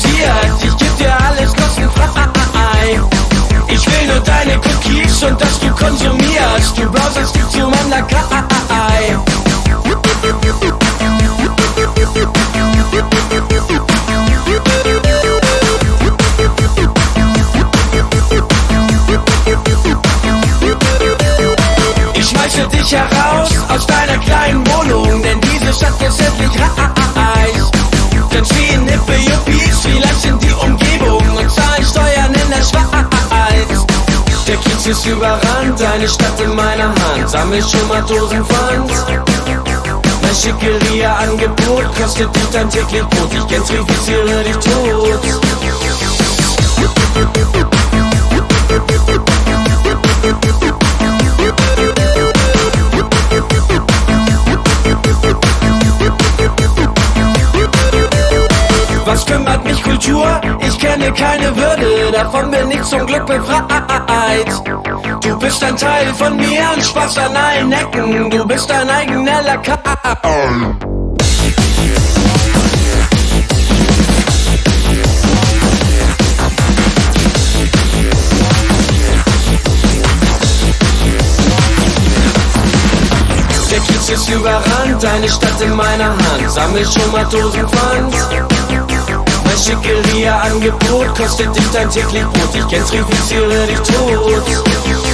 verifiziert, ich geb dir alles kostenfrei. Ich will nur deine Cookies und dass du konsumierst. Du browserst dich zu meiner Datei. Ich schmeiße dich heraus aus deiner kleinen Wohnung, denn diese Stadt ist endlich reich. Ganz wie hippe Yuppies, vielleicht sind die Umgebung und zahlen Steuern in der Schweiz. Der Kiez ist überrannt, eine Stadt in meiner Hand, sammel schon mal Dosenpfand. Mein Schickeria-Angebot kostet dich dein täglich Brot, ich gentrifiziere dich tot. Was kümmert mich Kultur? Ich kenne keine Würde, davon bin ich zum Glück befreit. Du bist ein Teil von mir und Spaß an allen Ecken, du bist dein eigener Lakai. Der Kiez ist überrannt, eine Stadt in meiner Hand, sammel schon mal Dosenpfand. Mein Schickeria-Angebot kostet dich dein täglich Brot, ich gentrifiziere dich tot.